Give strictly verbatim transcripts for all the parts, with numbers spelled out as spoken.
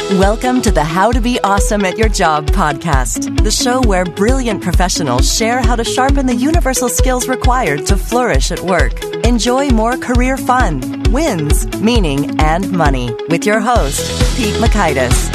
Welcome to the How to Be Awesome at Your Job podcast, the show where brilliant professionals share how to sharpen the universal skills required to flourish at work. Enjoy more career fun, wins, meaning, and money with your host, Pete Mockaitis.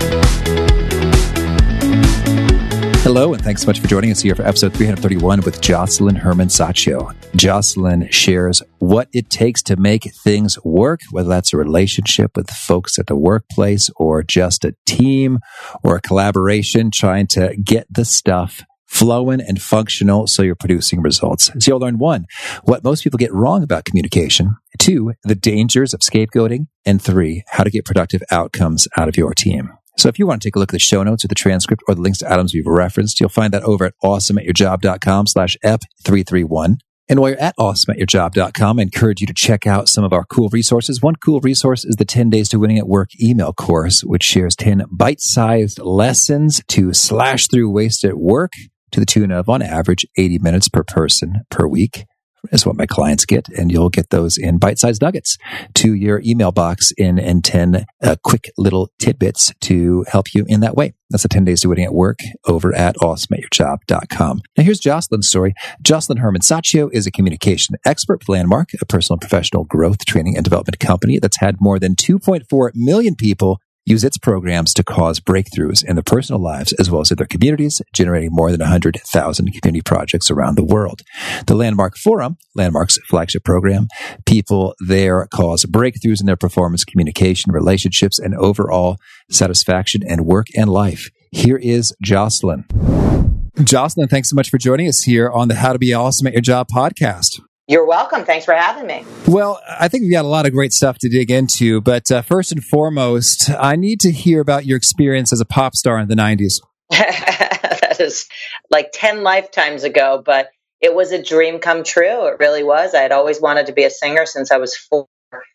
Hello, and thanks so much for joining us here for episode three thirty-one with Jocelyn Herman Saccio. Jocelyn shares what it takes to make things work, whether that's a relationship with folks at the workplace or just a team or a collaboration, trying to get the stuff flowing and functional so you're producing results. So you'll learn one, what most people get wrong about communication, two, the dangers of scapegoating, and three, how to get productive outcomes out of your team. So if you want to take a look at the show notes or the transcript or the links to items we've referenced, you'll find that over at awesomeatyourjob.com slash ep331. And while you're at awesomeatyourjob dot com, I encourage you to check out some of our cool resources. One cool resource is the ten days to Winning at Work email course, which shares ten bite-sized lessons to slash through waste at work to the tune of, on average, eighty minutes per person per week. Is what my clients get, and you'll get those in bite-sized nuggets to your email box in, in ten uh, quick little tidbits to help you in that way. That's the ten days to Winning at Work over at awesome at your job dot com. Now here's Jocelyn's story. Jocelyn Herman Saccio is a communication expert for Landmark, a personal and professional growth training and development company that's had more than two point four million people use its programs to cause breakthroughs in their personal lives as well as in their communities, generating more than one hundred thousand community projects around the world. The Landmark Forum, Landmark's flagship program, people there cause breakthroughs in their performance, communication, relationships, and overall satisfaction in work and life. Here is Jocelyn. Jocelyn, thanks so much for joining us here on the How to Be Awesome at Your Job podcast. You're welcome. Thanks for having me. Well, I think we've got a lot of great stuff to dig into, but uh, first and foremost, I need to hear about your experience as a pop star in the nineties. That is like ten lifetimes ago, but it was a dream come true. It really was. I had always wanted to be a singer since I was four.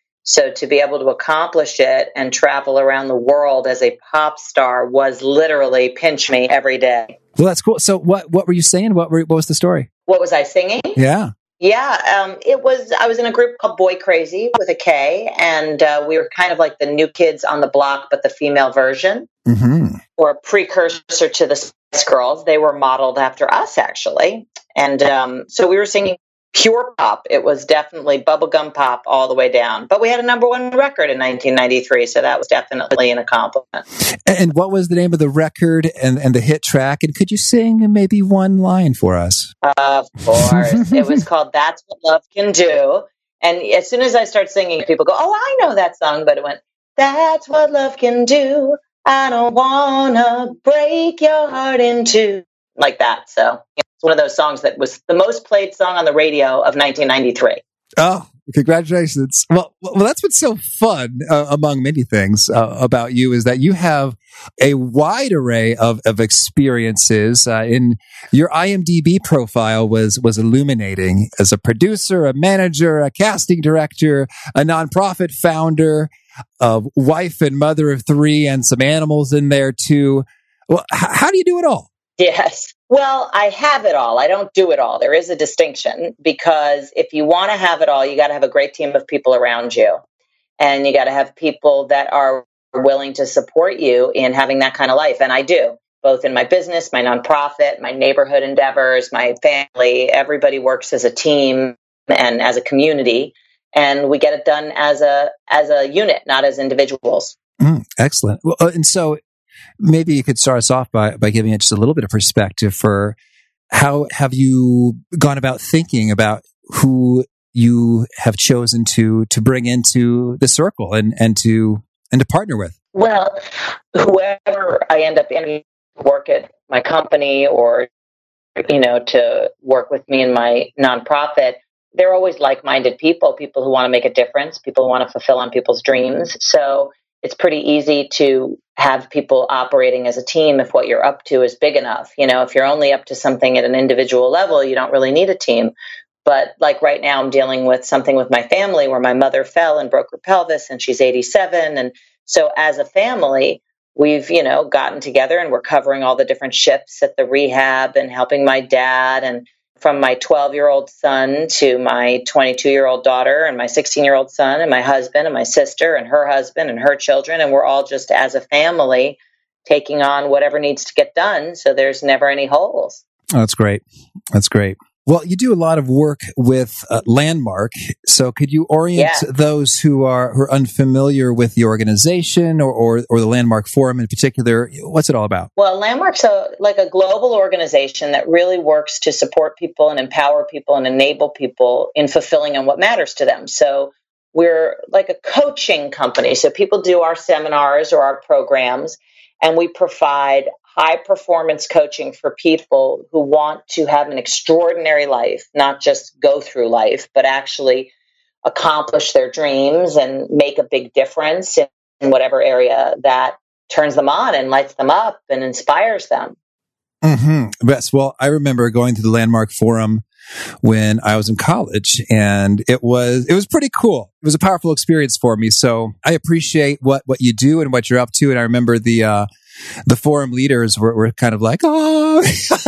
So to be able to accomplish it and travel around the world as a pop star was literally pinch me every day. Well, that's cool. So what, what were you saying? What, were, what was the story? What was I singing? Yeah. Yeah, um, it was, I was in a group called Boy Crazy with a K, and uh, we were kind of like the New Kids on the Block, but the female version, mm-hmm. or a precursor to the Spice Girls. They were modeled after us, actually. And um, so we were singing pure pop. It was definitely bubblegum pop all the way down. But we had a number one record in nineteen ninety-three, so that was definitely an accomplishment. And what was the name of the record and, and the hit track? And could you sing maybe one line for us? Of course. It was called That's What Love Can Do. And as soon as I start singing, people go, oh, I know that song. But it went, that's what love can do. I don't want to break your heart in two. Like that. So it's one of those songs that was the most played song on the radio of nineteen ninety-three. Oh, congratulations. Well, well that's what's so fun, uh, among many things uh, about you, is that you have a wide array of, of experiences. Uh, in your I M D B profile was, was illuminating as a producer, a manager, a casting director, a nonprofit founder, a wife and mother of three, and some animals in there too. Well, h- how do you do it all? Yes. Well, I have it all. I don't do it all. There is a distinction, because if you want to have it all, you got to have a great team of people around you. And you got to have people that are willing to support you in having that kind of life. And I do, both in my business, my nonprofit, my neighborhood endeavors, my family. Everybody works as a team and as a community. And we get it done as a as a unit, not as individuals. Mm, excellent. Well, uh, and so maybe you could start us off by, by giving it just a little bit of perspective for how have you gone about thinking about who you have chosen to to bring into the circle and, and to and to partner with? Well, whoever I end up in work at my company or, you know, to work with me in my nonprofit, they're always like-minded people, people who want to make a difference, people who want to fulfill on people's dreams. So it's pretty easy to have people operating as a team if what you're up to is big enough. You know, if you're only up to something at an individual level, you don't really need a team. But like right now, I'm dealing with something with my family where my mother fell and broke her pelvis and she's eighty-seven. And so as a family, we've, you know, gotten together and we're covering all the different shifts at the rehab and helping my dad and from my twelve-year-old son to my twenty-two-year-old daughter and my sixteen-year-old son and my husband and my sister and her husband and her children. And we're all just as a family taking on whatever needs to get done. So there's never any holes. Oh, that's great. That's great. Well, you do a lot of work with uh, Landmark. So could you orient Yeah. those who are who are unfamiliar with the organization or, or, or the Landmark Forum in particular? What's it all about? Well, Landmark's a, like a global organization that really works to support people and empower people and enable people in fulfilling on what matters to them. So we're like a coaching company. So people do our seminars or our programs, and we provide high performance coaching for people who want to have an extraordinary life, not just go through life, but actually accomplish their dreams and make a big difference in, in whatever area that turns them on and lights them up and inspires them. Mm-hmm. Yes. Well, I remember going to the Landmark Forum when I was in college, and it was it was pretty cool. It was a powerful experience for me. So I appreciate what what you do and what you're up to. And I remember the uh, the forum leaders were, were kind of like, oh,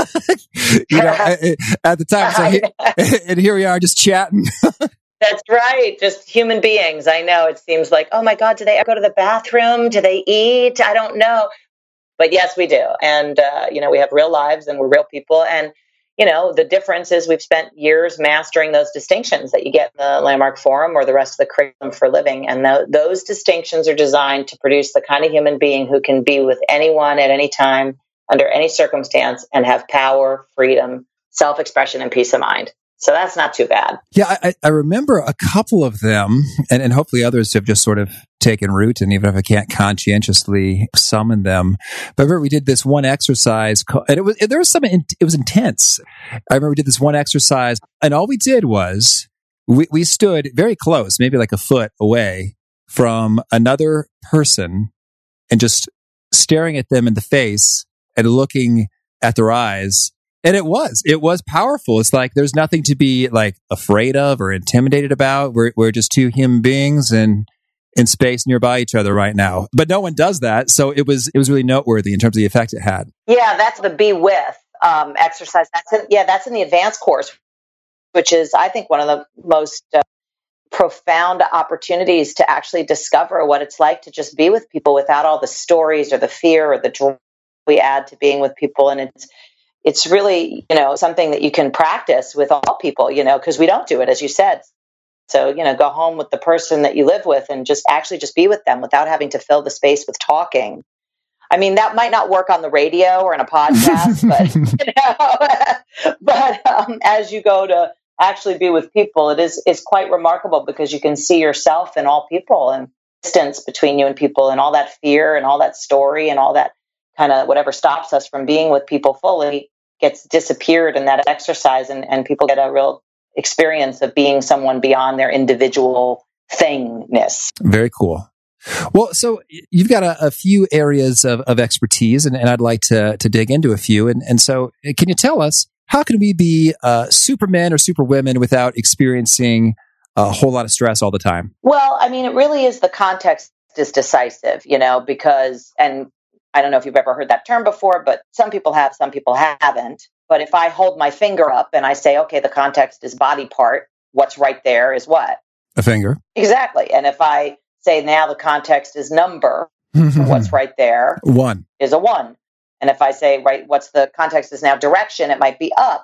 you know, at the time. So, and here we are, just chatting. That's right. Just human beings. I know it seems like, oh my God, do they go to the bathroom? Do they eat? I don't know. But yes, we do. And, uh, you know, we have real lives and we're real people. And, you know, the difference is we've spent years mastering those distinctions that you get in the Landmark Forum or the rest of the curriculum for living. And th- those distinctions are designed to produce the kind of human being who can be with anyone at any time, under any circumstance, and have power, freedom, self-expression, and peace of mind. So that's not too bad. Yeah, I, I remember a couple of them, and, and hopefully others have just sort of taken root, and even if I can't conscientiously summon them. But I remember we did this one exercise, and it was there was some, it was intense. I remember we did this one exercise, and all we did was we, we stood very close, maybe like a foot away from another person, and just staring at them in the face and looking at their eyes. And it was, it was powerful. It's like, there's nothing to be like afraid of or intimidated about. We're, we're just two human beings and in space nearby each other right now. But no one does that. So it was, it was really noteworthy in terms of the effect it had. Yeah, that's the be with um, exercise. That's in, yeah, that's in the advanced course, which is, I think, one of the most uh, profound opportunities to actually discover what it's like to just be with people without all the stories or the fear or the joy we add to being with people. And it's, It's really, you know, something that you can practice with all people, you know, because we don't do it, as you said. So, you know, go home with the person that you live with and just actually just be with them without having to fill the space with talking. I mean, that might not work on the radio or in a podcast, but, you know, but um, as you go to actually be with people, it is it's quite remarkable because you can see yourself in all people and distance between you and people and all that fear and all that story and all that kind of whatever stops us from being with people fully gets disappeared in that exercise, and, and people get a real experience of being someone beyond their individual thingness. Very cool. Well, so you've got a, a few areas of, of expertise, and, and I'd like to, to dig into a few. And, and so can you tell us, how can we be uh, supermen or superwomen without experiencing a whole lot of stress all the time? Well, I mean, it really is the context is decisive, you know, because, and I don't know if you've ever heard that term before, but some people have, some people haven't. But if I hold my finger up and I say, okay, the context is body part, what's right there is what? A finger. Exactly. And if I say now the context is number, what's right there? One. Is a one. And if I say, right, what's the context is now direction, it might be up.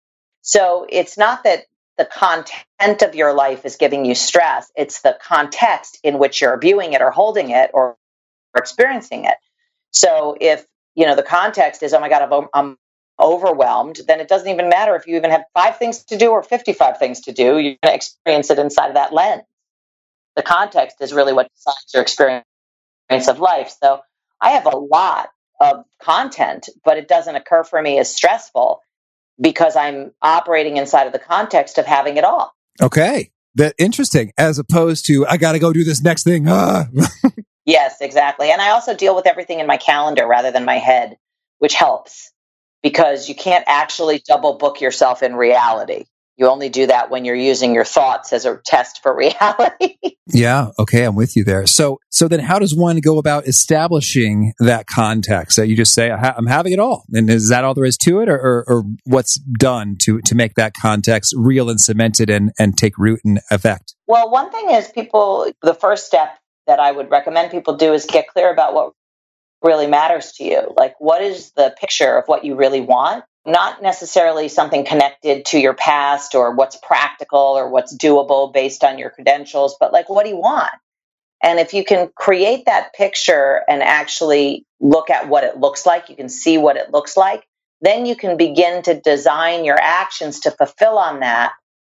So it's not that the content of your life is giving you stress. It's the context in which you're viewing it or holding it or experiencing it. So if, you know, the context is, oh my God, I'm, I'm overwhelmed, then it doesn't even matter if you even have five things to do or fifty-five things to do. You're going to experience it inside of that lens. The context is really what decides your experience of life. So I have a lot of content, but it doesn't occur for me as stressful because I'm operating inside of the context of having it all. Okay. That interesting. As opposed to, I got to go do this next thing. Ah. Yes, exactly. And I also deal with everything in my calendar rather than my head, which helps because you can't actually double book yourself in reality. You only do that when you're using your thoughts as a test for reality. Yeah. Okay. I'm with you there. So, so then how does one go about establishing that context that you just say, I'm having it all? And is that all there is to it, or, or, or what's done to, to make that context real and cemented and, and take root and effect? Well, one thing is people, the first step that I would recommend people do is get clear about what really matters to you. Like, what is the picture of what you really want? Not necessarily something connected to your past or what's practical or what's doable based on your credentials, but like, what do you want? And if you can create that picture and actually look at what it looks like, you can see what it looks like, then you can begin to design your actions to fulfill on that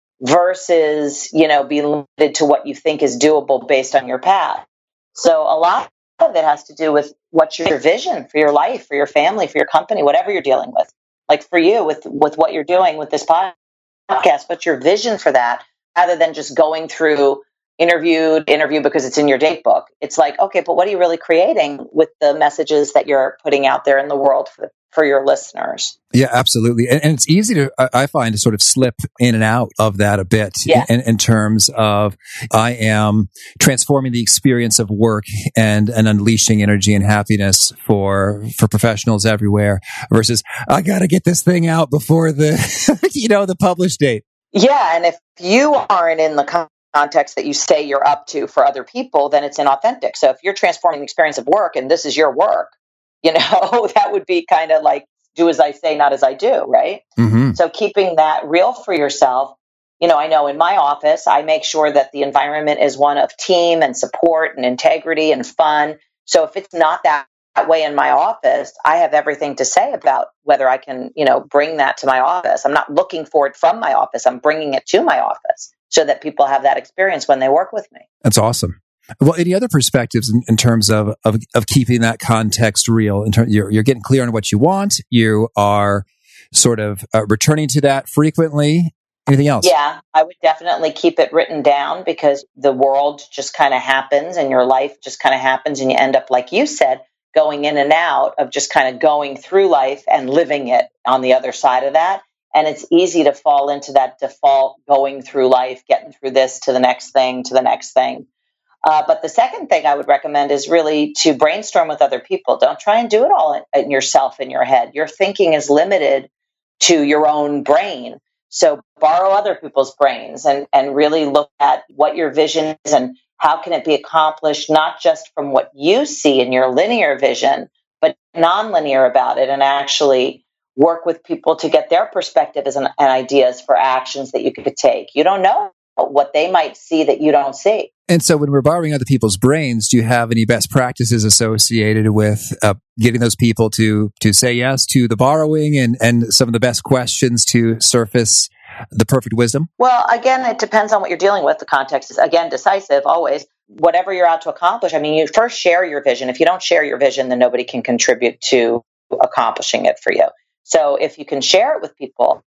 versus, you know, be limited to what you think is doable based on your path. So a lot of it has to do with what's your vision for your life, for your family, for your company, whatever you're dealing with. Like for you, with, with what you're doing with this podcast, what's your vision for that? Rather than just going through interview, interview because it's in your date book. It's like, okay, but what are you really creating with the messages that you're putting out there in the world for, for your listeners? Yeah, absolutely. And, and it's easy to, I find, to sort of slip in and out of that a bit yeah. in, in terms of I am transforming the experience of work and, and unleashing energy and happiness for, for professionals everywhere versus I got to get this thing out before the, you know, the publish date. Yeah. And if you aren't in the con- context that you say you're up to for other people, then it's inauthentic. So if you're transforming the experience of work and this is your work, you know, that would be kind of like, do as I say, not as I do, right? Mm-hmm. So keeping that real for yourself, you know, I know in my office, I make sure that the environment is one of team and support and integrity and fun. So if it's not that, that way in my office, I have everything to say about whether I can, you know, bring that to my office. I'm not looking for it from my office. I'm bringing it to my office so that people have that experience when they work with me. That's awesome. Well, any other perspectives in, in terms of, of of keeping that context real? In terms, you're you're getting clear on what you want. You are sort of uh, returning to that frequently. Anything else? Yeah, I would definitely keep it written down because the world just kind of happens, and your life just kind of happens, and you end up, like you said, going in and out of just kind of going through life and living it on the other side of that. And it's easy to fall into that default going through life, getting through this to the next thing, to the next thing. Uh, but the second thing I would recommend is really to brainstorm with other people. Don't try and do it all in, in yourself in your head. Your thinking is limited to your own brain. So borrow other people's brains and, and really look at what your vision is and how can it be accomplished, not just from what you see in your linear vision, but nonlinear about it and actually work with people to get their perspectives and, and ideas for actions that you could take. You don't know what they might see that you don't see. And so when we're borrowing other people's brains, do you have any best practices associated with uh, getting those people to to say yes to the borrowing and, and some of the best questions to surface the perfect wisdom? Well, again, it depends on what you're dealing with. The context is, again, decisive always. Whatever you're out to accomplish, I mean, you first share your vision. If you don't share your vision, then nobody can contribute to accomplishing it for you. So if you can share it with people,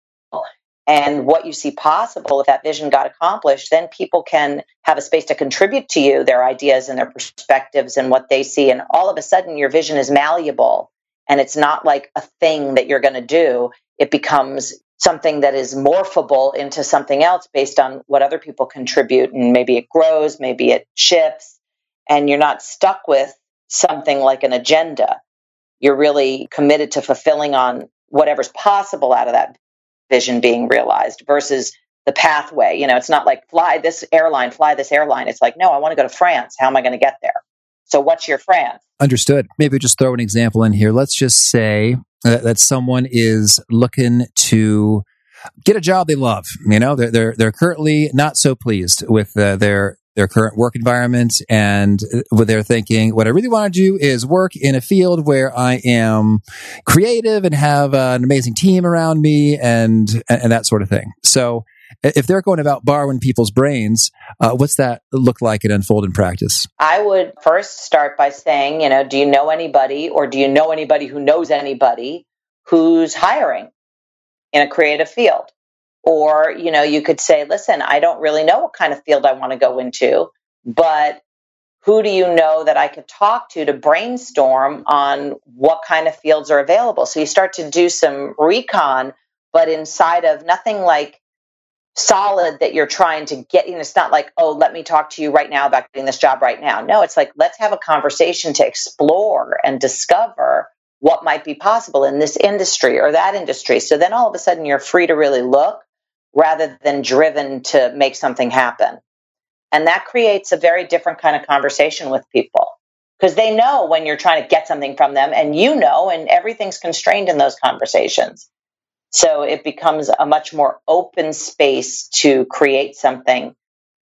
and what you see possible if that vision got accomplished, then people can have a space to contribute to you their ideas and their perspectives and what they see. And all of a sudden, your vision is malleable and it's not like a thing that you're going to do. It becomes something that is morphable into something else based on what other people contribute. And maybe it grows, maybe it shifts, and you're not stuck with something like an agenda. You're really committed to fulfilling on whatever's possible out of that vision being realized versus the pathway. You know, it's not like fly this airline, fly this airline. It's like, no, I want to go to France. How am I going to get there? So what's your France? Understood. Maybe just throw an example in here. Let's just say that, that someone is looking to get a job they love. You know, they're they're, they're currently not so pleased with uh, their their current work environment, and what they're thinking, what I really want to do is work in a field where I am creative and have uh, an amazing team around me and and that sort of thing. So if they're going about borrowing people's brains, uh, what's that look like and unfold in practice? I would first start by saying, you know, do you know anybody or do you know anybody who knows anybody who's hiring in a creative field? Or, you know, you could say, listen, I don't really know what kind of field I want to go into, but who do you know that I could talk to to brainstorm on what kind of fields are available? So you start to do some recon, but inside of nothing like solid that you're trying to get, you know, it's not like, oh, let me talk to you right now about getting this job right now. No, it's like, let's have a conversation to explore and discover what might be possible in this industry or that industry. So then all of a sudden you're free to really look rather than driven to make something happen. And that creates a very different kind of conversation with people because they know when you're trying to get something from them, and you know, and everything's constrained in those conversations. So it becomes a much more open space to create something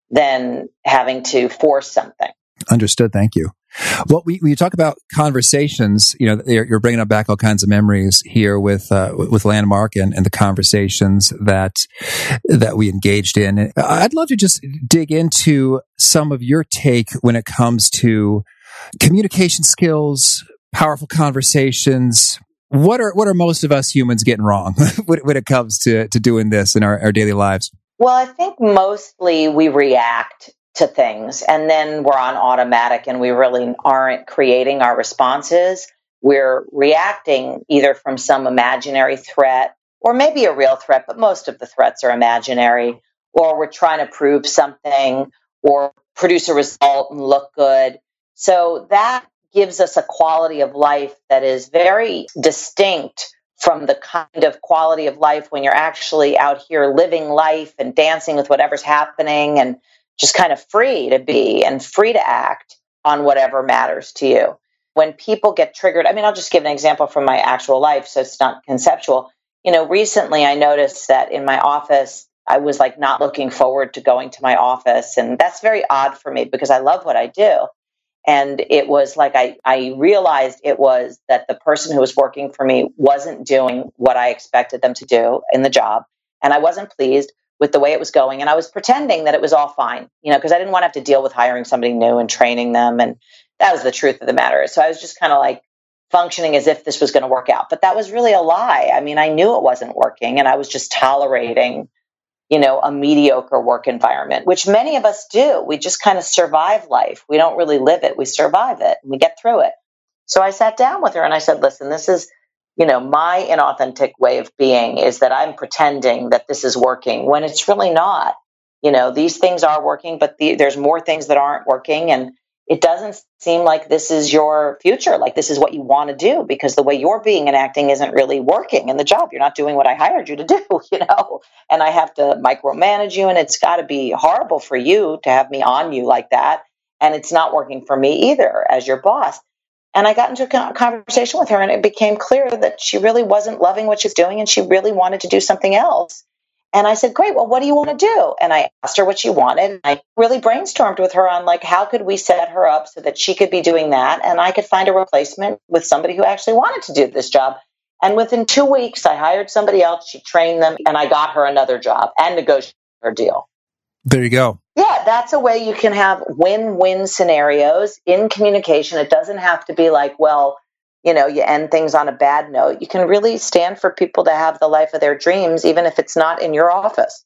than having to force something. Understood. Thank you. Well, we, when you talk about conversations, you know, you're, you're bringing up back all kinds of memories here with uh, with Landmark and, and the conversations that that we engaged in. I'd love to just dig into some of your take when it comes to communication skills, powerful conversations. What are what are most of us humans getting wrong when, when it comes to, to doing this in our, our daily lives? Well, I think mostly we react to things and then we're on automatic and we really aren't creating our responses. We're reacting either from some imaginary threat or maybe a real threat, but most of the threats are imaginary, or we're trying to prove something or produce a result and look good. So that gives us a quality of life that is very distinct from the kind of quality of life when you're actually out here living life and dancing with whatever's happening and just kind of free to be and free to act on whatever matters to you. When people get triggered, I mean, I'll just give an example from my actual life so it's not conceptual. You know, recently I noticed that in my office, I was like not looking forward to going to my office. And that's very odd for me because I love what I do. And it was like I, I realized it was that the person who was working for me wasn't doing what I expected them to do in the job. And I wasn't pleased with the way it was going. And I was pretending that it was all fine, you know, because I didn't want to have to deal with hiring somebody new and training them. And that was the truth of the matter. So I was just kind of like functioning as if this was going to work out. But that was really a lie. I mean, I knew it wasn't working and I was just tolerating, you know, a mediocre work environment, which many of us do. We just kind of survive life. We don't really live it. We survive it and we get through it. So I sat down with her and I said, listen, this is, you know, my inauthentic way of being is that I'm pretending that this is working when it's really not. You know, these things are working, but the, there's more things that aren't working. And it doesn't seem like this is your future, like this is what you want to do, because the way you're being and acting isn't really working in the job. You're not doing what I hired you to do, you know, and I have to micromanage you, and it's got to be horrible for you to have me on you like that. And it's not working for me either as your boss. And I got into a conversation with her, and it became clear that she really wasn't loving what she was doing, and she really wanted to do something else. And I said, great, well, what do you want to do? And I asked her what she wanted. I really brainstormed with her on like, how could we set her up so that she could be doing that and I could find a replacement with somebody who actually wanted to do this job. And within two weeks, I hired somebody else, she trained them, and I got her another job and negotiated her deal. There you go. Yeah, that's a way you can have win-win scenarios in communication. It doesn't have to be like, well, you know, you end things on a bad note. You can really stand for people to have the life of their dreams, even if it's not in your office.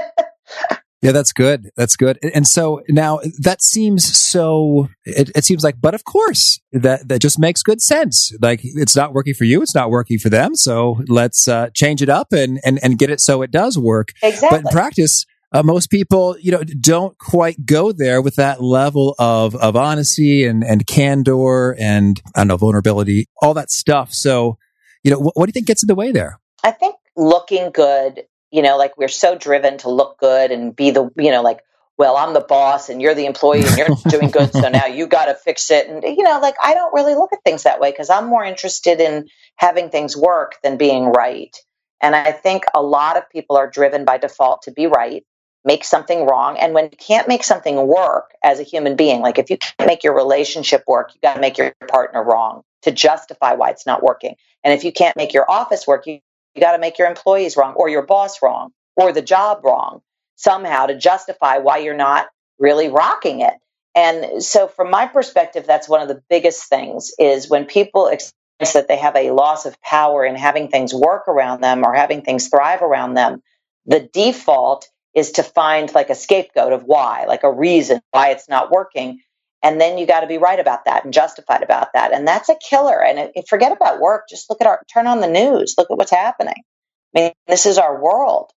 Yeah, that's good. That's good. And so now that seems so, it, it seems like, but of course, that, that just makes good sense. Like it's not working for you. It's not working for them. So let's uh, change it up and, and, and get it so it does work. Exactly. But in practice, Uh, most people, you know, don't quite go there with that level of, of honesty and, and candor and, I don't know, vulnerability, all that stuff. So, you know, wh- what do you think gets in the way there? I think looking good, you know, like we're so driven to look good and be the, you know, like, well, I'm the boss and you're the employee and you're doing good. So now you got to fix it. And, you know, like, I don't really look at things that way because I'm more interested in having things work than being right. And I think a lot of people are driven by default to be right, make something wrong. And when you can't make something work as a human being, like if you can't make your relationship work, you got to make your partner wrong to justify why it's not working. And if you can't make your office work, you, you got to make your employees wrong or your boss wrong or the job wrong somehow to justify why you're not really rocking it. And so from my perspective, that's one of the biggest things is when people experience that they have a loss of power in having things work around them or having things thrive around them, the default is to find like a scapegoat of why, like a reason why it's not working. And then you got to be right about that and justified about that. And that's a killer. And it, forget about work. Just look at our, turn on the news. Look at what's happening. I mean, this is our world.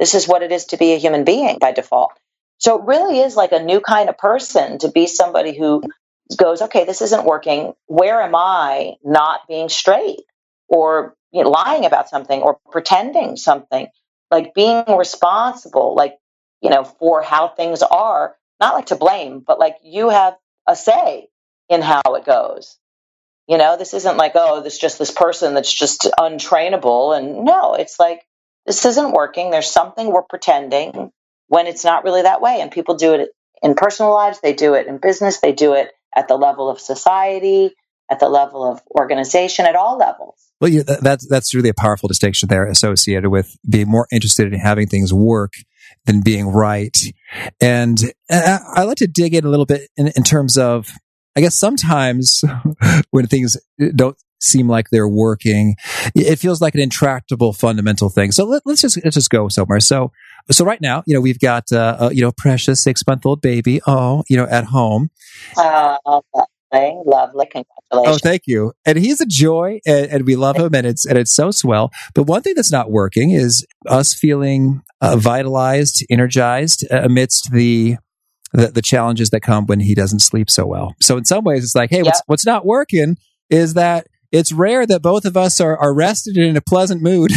This is what it is to be a human being by default. So it really is like a new kind of person to be somebody who goes, okay, this isn't working. Where am I not being straight or you know, lying about something or pretending something? Like being responsible, like, you know, for how things are, not like to blame, but like you have a say in how it goes. You know, this isn't like, oh, this just this person that's just untrainable. And no, it's like, this isn't working. There's something we're pretending when it's not really that way. And people do it in personal lives. They do it in business. They do it at the level of society, at the level of organization, at all levels. Well, yeah, that, that's that's really a powerful distinction there associated with being more interested in having things work than being right. And I, I like to dig in a little bit in, in terms of, I guess sometimes when things don't seem like they're working, it feels like an intractable fundamental thing. So let, let's just let's just go somewhere. So so right now, you know, we've got uh, a you know precious six month old baby, oh, you know, at home. Oh, lovely, lovely, congratulations! Oh, thank you. And he's a joy, and, and we love him, and it's and it's so swell. But one thing that's not working is us feeling uh, vitalized, energized uh, amidst the. The, the challenges that come when he doesn't sleep so well. So in some ways, it's like, hey, yep. what's what's not working is that it's rare that both of us are, are rested and in a pleasant mood,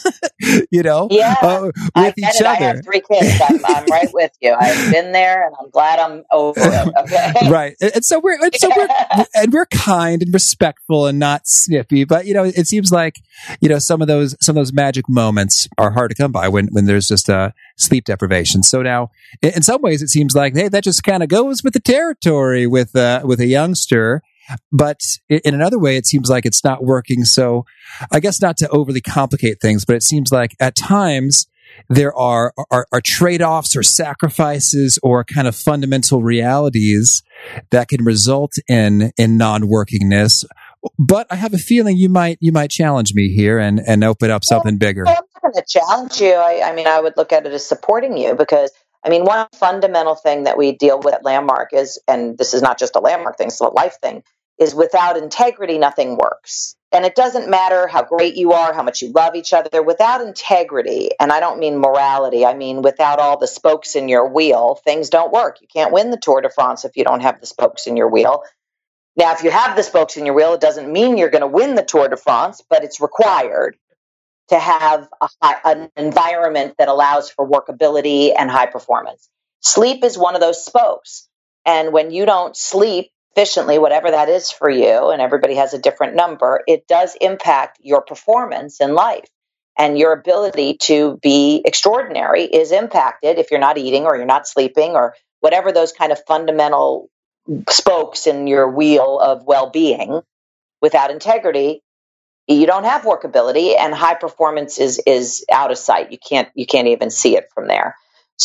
you know, yeah, uh, with I each it. other. I have three kids. I'm, I'm right with you. I've been there, and I'm glad I'm over it. Okay, right. And, and so we're and so we're and we're kind and respectful and not snippy. But you know, it seems like you know some of those some of those magic moments are hard to come by when when there's just a sleep deprivation. So now, in, in some ways, it seems like hey, that just kind of goes with the territory with uh, with a youngster. But in another way, it seems like it's not working. So I guess not to overly complicate things, but it seems like at times there are, are, are trade-offs or sacrifices or kind of fundamental realities that can result in, in non-workingness. But I have a feeling you might, you might challenge me here and, and open up something bigger. Well, I'm not going to challenge you. I, I mean, I would look at it as supporting you because I mean, one fundamental thing that we deal with at Landmark is, and this is not just a Landmark thing, it's a life thing, is without integrity, nothing works. And it doesn't matter how great you are, how much you love each other, without integrity, and I don't mean morality, I mean without all the spokes in your wheel, things don't work. You can't win the Tour de France if you don't have the spokes in your wheel. Now, if you have the spokes in your wheel, it doesn't mean you're going to win the Tour de France, but it's required to have a high, an environment that allows for workability and high performance. Sleep is one of those spokes. And when you don't sleep efficiently, whatever that is for you, and everybody has a different number, it does impact your performance in life. And your ability to be extraordinary is impacted if you're not eating or you're not sleeping or whatever those kind of fundamental spokes in your wheel of well-being. Without integrity, you don't have workability, and high performance is is out of sight. You can't you can't even see it from there.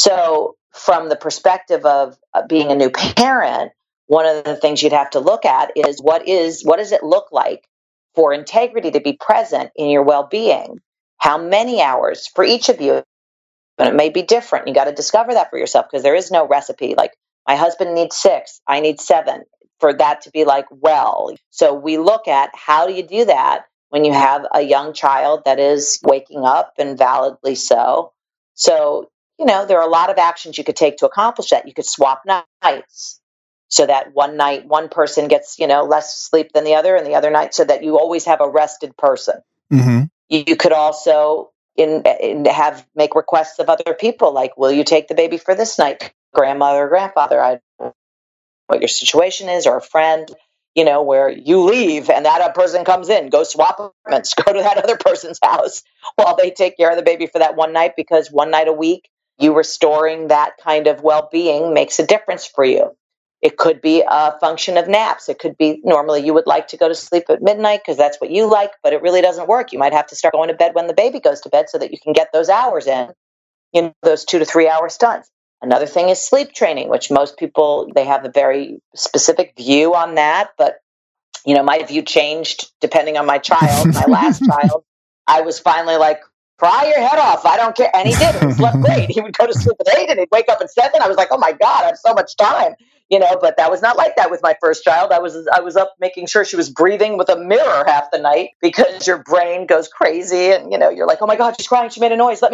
So from the perspective of uh, being a new parent, one of the things you'd have to look at is what is what does it look like for integrity to be present in your well-being? How many hours for each of you? And it may be different. You got to discover that for yourself because there is no recipe. Like my husband needs six, I need seven for that to be like well. So we look at how do you do that when you have a young child that is waking up and validly so. So, you know, there are a lot of actions you could take to accomplish that. You could swap nights so that one night one person gets, you know, less sleep than the other and the other night so that you always have a rested person. Mm-hmm. You, you could also in, in have make requests of other people like, will you take the baby for this night, grandmother or grandfather? I don't know what your situation is or a friend. You know, where you leave and that person comes in, go swap apartments, go to that other person's house while they take care of the baby for that one night, because one night a week, you restoring that kind of well-being makes a difference for you. It could be a function of naps. It could be normally you would like to go to sleep at midnight because that's what you like, but it really doesn't work. You might have to start going to bed when the baby goes to bed so that you can get those hours in, you know, those two to three hour stunts. Another thing is sleep training, which most people, they have a very specific view on that. But, you know, my view changed depending on my child. My last child, I was finally like, cry your head off. I don't care. And he did. He slept great. He would go to sleep at eight and he'd wake up at seven. I was like, oh my God, I have so much time. You know, but that was not like that with my first child. I was I was up making sure she was breathing with a mirror half the night because your brain goes crazy. And, you know, you're like, oh my God, she's crying. She made a noise. Let me go.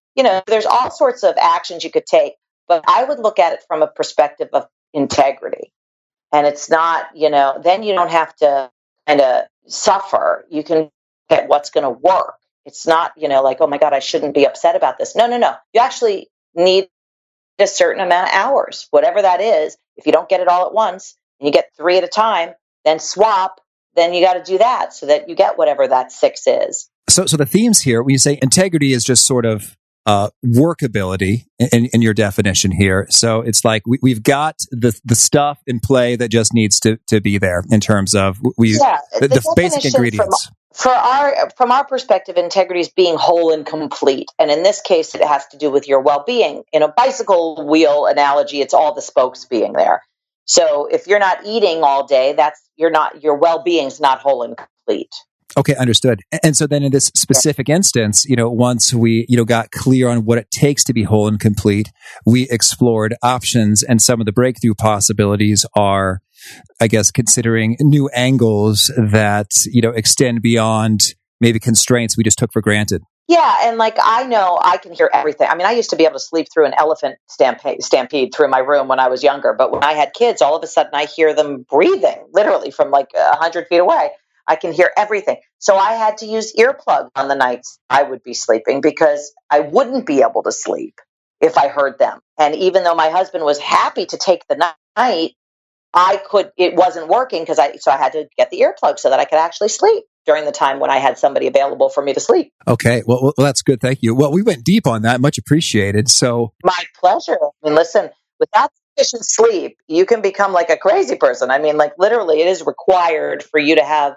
you know, there's all sorts of actions you could take, but I would look at it from a perspective of integrity. And it's not, you know, then you don't have to kind of suffer. You can get what's going to work. It's not, you know, like, oh my God, I shouldn't be upset about this. No, no, no. You actually need a certain amount of hours, whatever that is. If you don't get it all at once and you get three at a time, then swap, then you got to do that so that you get whatever that six is. So, so the themes here, when you say integrity is just sort of uh, workability in, in your definition here. So it's like we, we've got the the stuff in play that just needs to, to be there in terms of we yeah, the, the, the basic ingredients. From, for our from our perspective, integrity is being whole and complete. And in this case, it has to do with your well-being. In a bicycle wheel analogy, it's all the spokes being there. So if you're not eating all day, that's you're not your well-being's not whole and complete. Okay, understood. And so then in this specific instance, you know, once we, you know, got clear on what it takes to be whole and complete, we explored options, and some of the breakthrough possibilities are, I guess, considering new angles that, you know, extend beyond maybe constraints we just took for granted. Yeah, and like I know I can hear everything. I mean, I used to be able to sleep through an elephant stampede, stampede through my room when I was younger, but when I had kids, all of a sudden I hear them breathing, literally from like a hundred feet away. I can hear everything. So I had to use earplugs on the nights I would be sleeping because I wouldn't be able to sleep if I heard them. And even though my husband was happy to take the night, I could, it wasn't working because I, so I had to get the earplugs so that I could actually sleep during the time when I had somebody available for me to sleep. Okay. Well, well that's good. Thank you. Well, we went deep on that. Much appreciated. So my pleasure. I mean, listen, without sufficient sleep, you can become like a crazy person. I mean, like literally it is required for you to have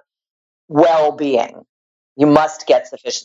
well-being. You must get sufficient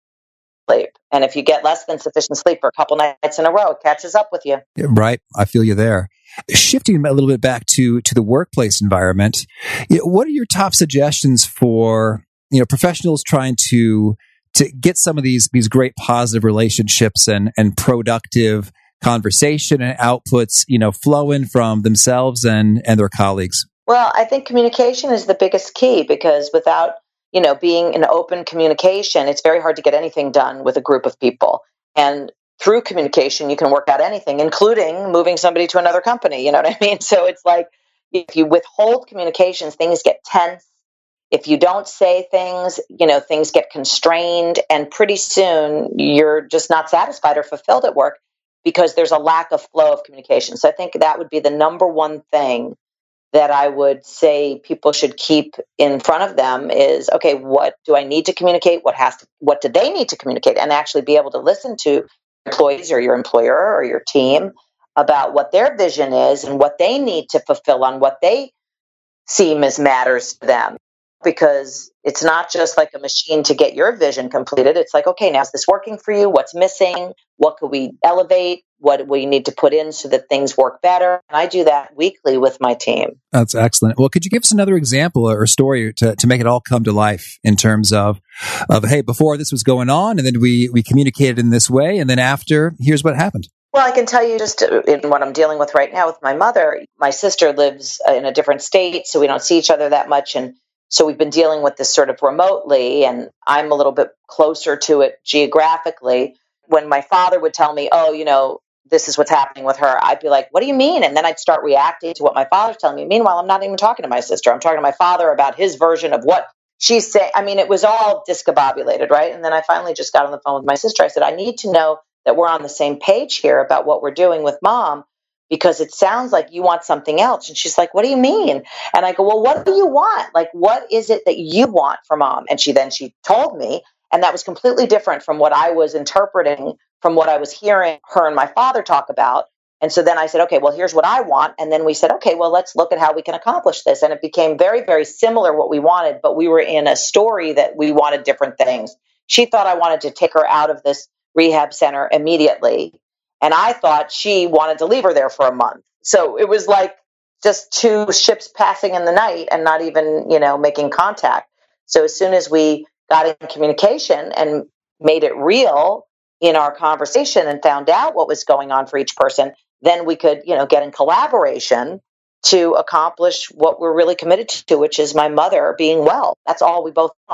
sleep. And if you get less than sufficient sleep for a couple nights in a row, it catches up with you. Yeah, right. I feel you there. Shifting a little bit back to, to the workplace environment, you know, what are your top suggestions for, you know, professionals trying to to get some of these these great positive relationships and and productive conversation and outputs, you know, flowing from themselves and and their colleagues? Well, I think communication is the biggest key because without, you know, being in open communication, it's very hard to get anything done with a group of people. And through communication, you can work out anything, including moving somebody to another company. You know what I mean? So it's like if you withhold communications, things get tense. If you don't say things, you know, things get constrained. And pretty soon you're just not satisfied or fulfilled at work because there's a lack of flow of communication. So I think that would be the number one thing that I would say people should keep in front of them is, okay, what do I need to communicate? What has to, what do they need to communicate? And actually be able to listen to employees or your employer or your team about what their vision is and what they need to fulfill on what they seem as matters to them. Because it's not just like a machine to get your vision completed. It's like, okay, now is this working for you? What's missing? What could we elevate? What do we need to put in so that things work better? And I do that weekly with my team. That's excellent. Well, could you give us another example or story to, to make it all come to life in terms of, of, hey, before this was going on and then we, we communicated in this way. And then after, here's what happened. Well, I can tell you just in what I'm dealing with right now with my mother. My sister lives in a different state, so we don't see each other that much. And so we've been dealing with this sort of remotely, and I'm a little bit closer to it geographically. When my father would tell me, oh, you know, this is what's happening with her, I'd be like, what do you mean? And then I'd start reacting to what my father's telling me. Meanwhile, I'm not even talking to my sister. I'm talking to my father about his version of what she's saying. I mean, it was all discombobulated, right? And then I finally just got on the phone with my sister. I said, I need to know that we're on the same page here about what we're doing with mom, because it sounds like you want something else. And she's like, what do you mean? And I go, well, what do you want? Like, what is it that you want from mom? And she then she told me, and that was completely different from what I was interpreting from what I was hearing her and my father talk about. And so then I said, okay, well, here's what I want. And then we said, okay, well, let's look at how we can accomplish this. And it became very, very similar what we wanted, but we were in a story that we wanted different things. She thought I wanted to take her out of this rehab center immediately. And I thought she wanted to leave her there for a month. So it was like just two ships passing in the night and not even, you know, making contact. So as soon as we got in communication and made it real in our conversation and found out what was going on for each person, then we could, you know, get in collaboration to accomplish what we're really committed to, which is my mother being well. That's all we both want.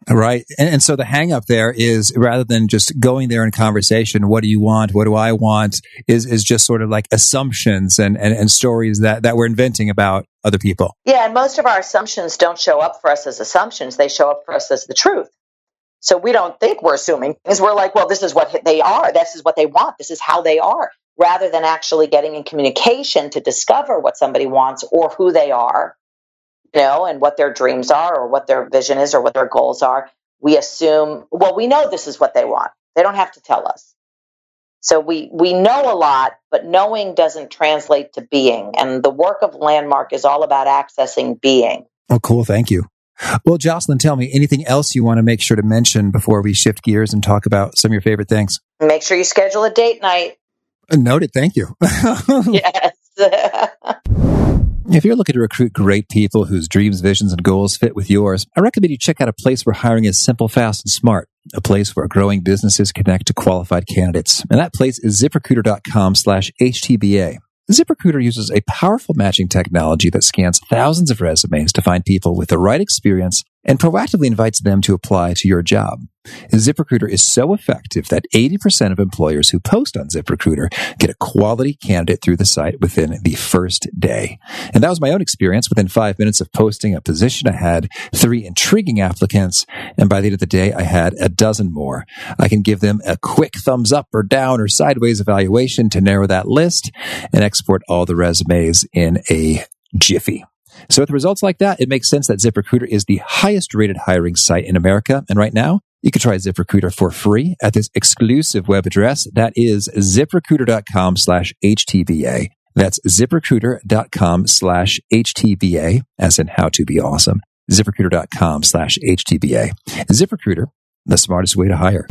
Right. And, and so the hang up there is rather than just going there in conversation, what do you want? What do I want? Is, is just sort of like assumptions and, and, and stories that, that we're inventing about other people. Yeah. And most of our assumptions don't show up for us as assumptions. They show up for us as the truth. So we don't think we're assuming things. We're like, well, this is what they are. This is what they want. This is how they are. Rather than actually getting in communication to discover what somebody wants or who they are, you know, and what their dreams are or what their vision is or what their goals are, we assume, well, we know this is what they want. They don't have to tell us. So we, we know a lot, but knowing doesn't translate to being. And the work of Landmark is all about accessing being. Oh, cool. Thank you. Well, Jocelyn, tell me anything else you want to make sure to mention before we shift gears and talk about some of your favorite things. Make sure you schedule a date night. Noted. Thank you. Yes. If you're looking to recruit great people whose dreams, visions, and goals fit with yours, I recommend you check out a place where hiring is simple, fast, and smart. A place where growing businesses connect to qualified candidates. And that place is ZipRecruiter.com slash HTBA. ZipRecruiter uses a powerful matching technology that scans thousands of resumes to find people with the right experience and proactively invites them to apply to your job. ZipRecruiter is so effective that eighty percent of employers who post on ZipRecruiter get a quality candidate through the site within the first day. And that was my own experience. Within five minutes of posting a position, I had three intriguing applicants. And by the end of the day, I had a dozen more. I can give them a quick thumbs up or down or sideways evaluation to narrow that list and export all the resumes in a jiffy. So with results like that, it makes sense that ZipRecruiter is the highest rated hiring site in America. And right now, you can try ZipRecruiter for free at this exclusive web address. That is ZipRecruiter.com slash HTBA. That's ZipRecruiter.com slash HTBA, as in how to be awesome. ZipRecruiter.com slash HTBA. ZipRecruiter, the smartest way to hire.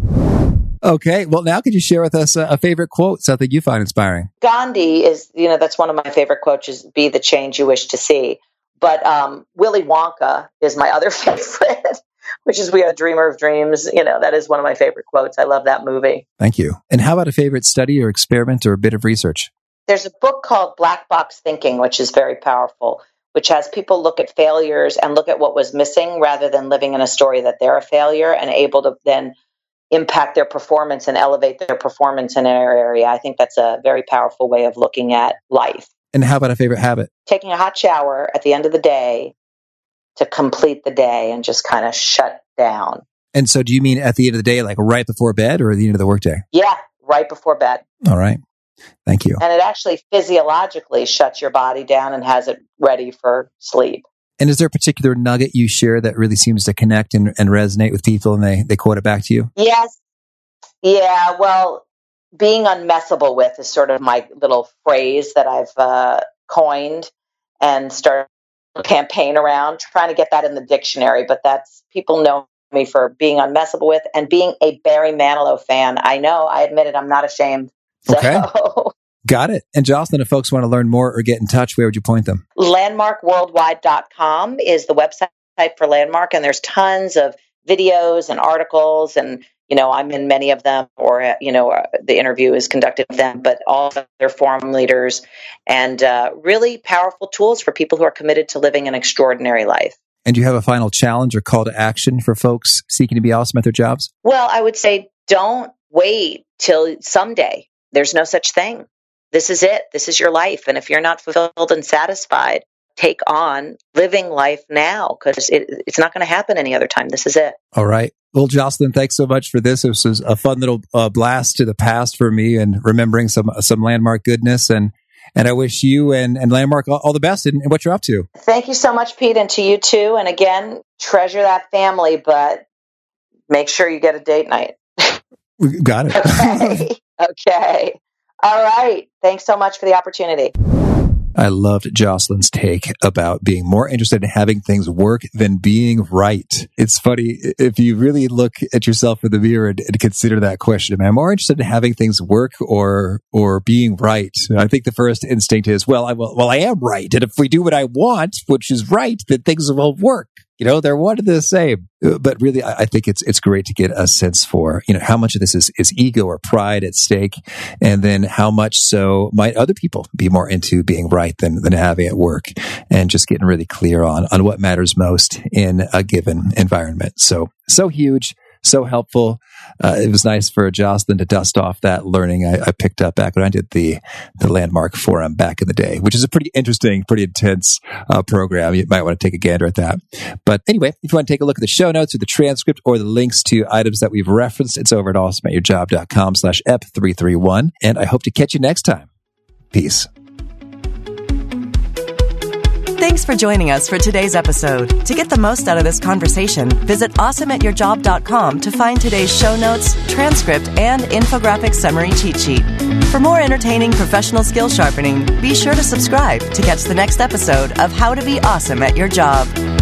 Okay, well, now could you share with us a, a favorite quote, something you find inspiring? Gandhi is, you know, that's one of my favorite quotes, is be the change you wish to see. But um, Willy Wonka is my other favorite, which is we are a dreamer of dreams. You know, that is one of my favorite quotes. I love that movie. Thank you. And how about a favorite study or experiment or a bit of research? There's a book called Black Box Thinking, which is very powerful, which has people look at failures and look at what was missing rather than living in a story that they're a failure and able to then impact their performance and elevate their performance in an area. I think that's a very powerful way of looking at life. And how about a favorite habit? Taking a hot shower at the end of the day to complete the day and just kind of shut down. And so do you mean at the end of the day, like right before bed or at the end of the workday? Yeah, right before bed. All right. Thank you. And it actually physiologically shuts your body down and has it ready for sleep. And is there a particular nugget you share that really seems to connect and, and resonate with people and they, they quote it back to you? Yes. Yeah, well, being unmessable with is sort of my little phrase that I've uh, coined and started a campaign around, trying to get that in the dictionary. But that's, people know me for being unmessable with and being a Barry Manilow fan. I know, I admit it, I'm not ashamed. So. Okay. Got it. And Jocelyn, if folks want to learn more or get in touch, where would you point them? landmark worldwide dot com is the website for Landmark, and there's tons of videos and articles, and you know, I'm in many of them, or you know, uh, the interview is conducted with them, but all of their forum leaders, and uh, really powerful tools for people who are committed to living an extraordinary life. And do you have a final challenge or call to action for folks seeking to be awesome at their jobs? Well, I would say don't wait till someday. There's no such thing. This is it. This is your life. And if you're not fulfilled and satisfied, take on living life now, because it, it's not going to happen any other time. This is it. All right. Well, Jocelyn, thanks so much for this. This was a fun little uh, blast to the past for me and remembering some some Landmark goodness. And and I wish you and, and Landmark all, all the best in, in what you're up to. Thank you so much, Pete, and to you too. And again, treasure that family, but make sure you get a date night. Got it. Okay. Okay. All right. Thanks so much for the opportunity. I loved Jocelyn's take about being more interested in having things work than being right. It's funny, if you really look at yourself in the mirror and, and consider that question, am I more interested in having things work or or being right? I think the first instinct is, well, I well, well, I am right. And if we do what I want, which is right, then things will work. You know, they're one and the same. But really, I think it's it's great to get a sense for, you know, how much of this is, is ego or pride at stake, and then how much so might other people be more into being right than, than having it work, and just getting really clear on, on what matters most in a given environment. So so huge, so helpful. Uh, it was nice for Jocelyn to dust off that learning I, I picked up back when I did the the Landmark Forum back in the day, which is a pretty interesting, pretty intense uh, program. You might want to take a gander at that. But anyway, if you want to take a look at the show notes or the transcript or the links to items that we've referenced, it's over at awesomeatyourjob.com slash ep three three one. And I hope to catch you next time. Peace. Thanks for joining us for today's episode. To get the most out of this conversation, visit awesome at your job dot com to find today's show notes, transcript, and infographic summary cheat sheet. For more entertaining professional skill sharpening, be sure to subscribe to catch the next episode of How to Be Awesome at Your Job.